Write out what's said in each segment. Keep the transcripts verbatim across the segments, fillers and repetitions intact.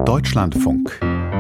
Deutschlandfunk.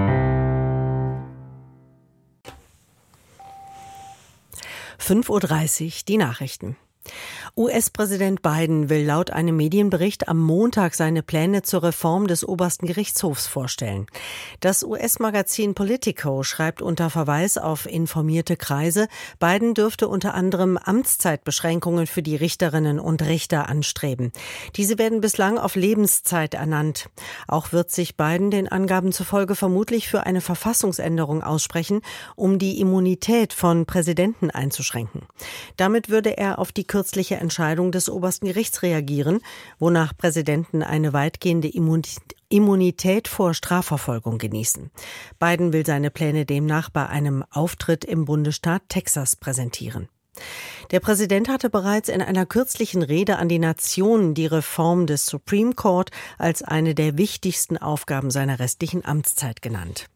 fünf Uhr dreißig, die Nachrichten. U S-Präsident Biden will laut einem Medienbericht am Montag seine Pläne zur Reform des obersten Gerichtshofs vorstellen. Das U S-Magazin Politico schreibt unter Verweis auf informierte Kreise, Biden dürfte unter anderem Amtszeitbeschränkungen für die Richterinnen und Richter anstreben. Diese werden bislang auf Lebenszeit ernannt. Auch wird sich Biden den Angaben zufolge vermutlich für eine Verfassungsänderung aussprechen, um die Immunität von Präsidenten einzuschränken. Damit würde er auf die kürzliche Entscheidung des obersten Gerichts reagieren, wonach Präsidenten eine weitgehende Immunität vor Strafverfolgung genießen. Biden will seine Pläne demnach bei einem Auftritt im Bundesstaat Texas präsentieren. Der Präsident hatte bereits in einer kürzlichen Rede an die Nation die Reform des Supreme Court als eine der wichtigsten Aufgaben seiner restlichen Amtszeit genannt.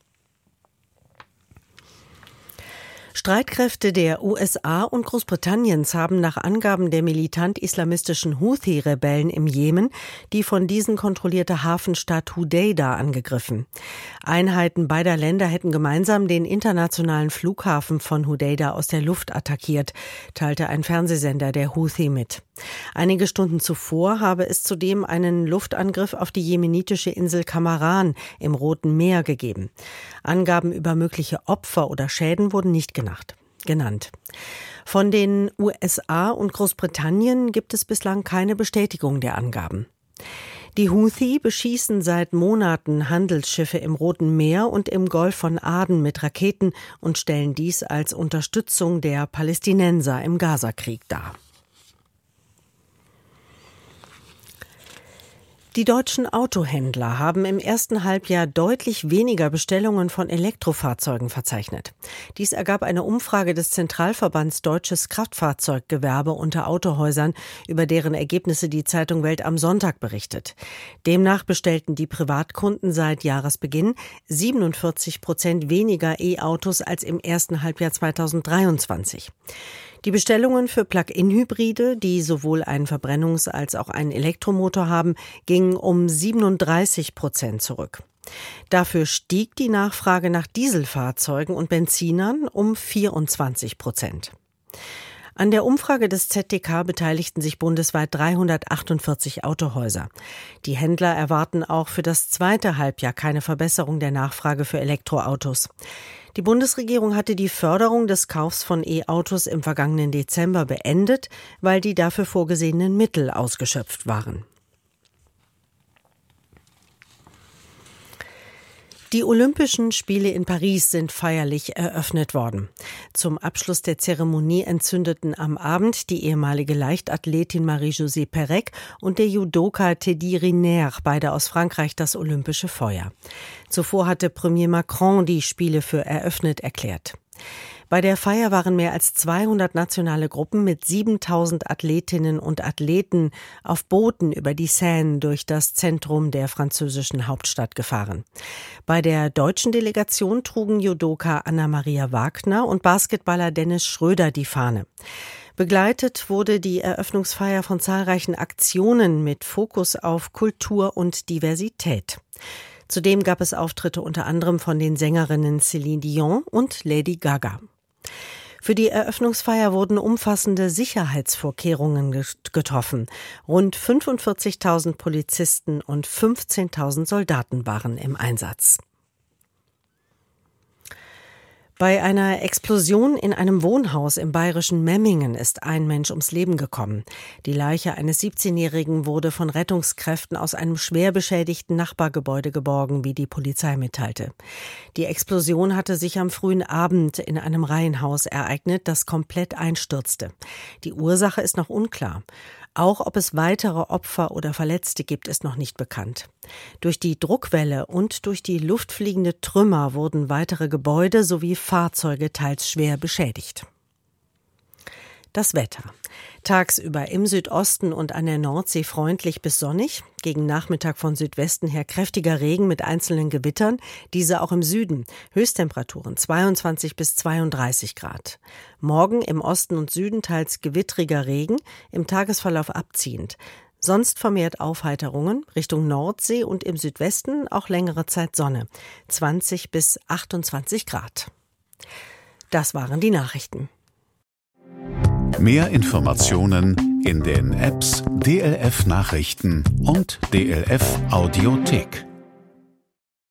Streitkräfte der U S A und Großbritanniens haben nach Angaben der militant-islamistischen Houthi-Rebellen im Jemen die von diesen kontrollierte Hafenstadt Hodeidah angegriffen. Einheiten beider Länder hätten gemeinsam den internationalen Flughafen von Hodeidah aus der Luft attackiert, teilte ein Fernsehsender der Houthi mit. Einige Stunden zuvor habe es zudem einen Luftangriff auf die jemenitische Insel Kamaran im Roten Meer gegeben. Angaben über mögliche Opfer oder Schäden wurden nicht genannt. genannt. Von den U S A und Großbritannien gibt es bislang keine Bestätigung der Angaben. Die Houthi beschießen seit Monaten Handelsschiffe im Roten Meer und im Golf von Aden mit Raketen und stellen dies als Unterstützung der Palästinenser im Gazakrieg dar. Die deutschen Autohändler haben im ersten Halbjahr deutlich weniger Bestellungen von Elektrofahrzeugen verzeichnet. Dies ergab eine Umfrage des Zentralverbands Deutsches Kraftfahrzeuggewerbe unter Autohäusern, über deren Ergebnisse die Zeitung Welt am Sonntag berichtet. Demnach bestellten die Privatkunden seit Jahresbeginn siebenundvierzig Prozent weniger E-Autos als im ersten Halbjahr zweitausenddreiundzwanzig. Die Bestellungen für Plug-in-Hybride, die sowohl einen Verbrennungs- als auch einen Elektromotor haben, gingen um siebenunddreißig Prozent zurück. Dafür stieg die Nachfrage nach Dieselfahrzeugen und Benzinern um vierundzwanzig Prozent. An der Umfrage des Z D K beteiligten sich bundesweit dreihundertachtundvierzig Autohäuser. Die Händler erwarten auch für das zweite Halbjahr keine Verbesserung der Nachfrage für Elektroautos. Die Bundesregierung hatte die Förderung des Kaufs von E-Autos im vergangenen Dezember beendet, weil die dafür vorgesehenen Mittel ausgeschöpft waren. Die Olympischen Spiele in Paris sind feierlich eröffnet worden. Zum Abschluss der Zeremonie entzündeten am Abend die ehemalige Leichtathletin Marie-Josée Pérec und der Judoka Teddy Riner, beide aus Frankreich, das olympische Feuer. Zuvor hatte Premier Macron die Spiele für eröffnet erklärt. Bei der Feier waren mehr als zweihundert nationale Gruppen mit siebentausend Athletinnen und Athleten auf Booten über die Seine durch das Zentrum der französischen Hauptstadt gefahren. Bei der deutschen Delegation trugen Judoka Anna-Maria Wagner und Basketballer Dennis Schröder die Fahne. Begleitet wurde die Eröffnungsfeier von zahlreichen Aktionen mit Fokus auf Kultur und Diversität. Zudem gab es Auftritte unter anderem von den Sängerinnen Céline Dion und Lady Gaga. Für die Eröffnungsfeier wurden umfassende Sicherheitsvorkehrungen getroffen. Rund fünfundvierzigtausend Polizisten und fünfzehntausend Soldaten waren im Einsatz. Bei einer Explosion in einem Wohnhaus im bayerischen Memmingen ist ein Mensch ums Leben gekommen. Die Leiche eines siebzehnjährigen wurde von Rettungskräften aus einem schwer beschädigten Nachbargebäude geborgen, wie die Polizei mitteilte. Die Explosion hatte sich am frühen Abend in einem Reihenhaus ereignet, das komplett einstürzte. Die Ursache ist noch unklar. Auch ob es weitere Opfer oder Verletzte gibt, ist noch nicht bekannt. Durch die Druckwelle und durch die luftfliegende Trümmer wurden weitere Gebäude sowie Fahrzeuge teils schwer beschädigt. Das Wetter. Tagsüber im Südosten und an der Nordsee freundlich bis sonnig. Gegen Nachmittag von Südwesten her kräftiger Regen mit einzelnen Gewittern. Diese auch im Süden. Höchsttemperaturen zweiundzwanzig bis zweiunddreißig Grad. Morgen im Osten und Süden teils gewittriger Regen, im Tagesverlauf abziehend. Sonst vermehrt Aufheiterungen, Richtung Nordsee und im Südwesten auch längere Zeit Sonne. zwanzig bis achtundzwanzig Grad. Das waren die Nachrichten. Mehr Informationen in den Apps D L F Nachrichten und D L F Audiothek.